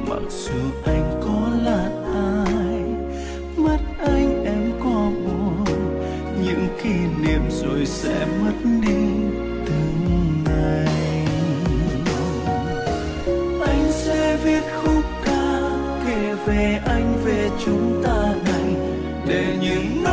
mặc dù anh có là ai, mất anh em có buồn, những kỷ niệm rồi sẽ mất đi từng ngày. Anh sẽ viết khúc ca kể về anh, về chúng ta này, để những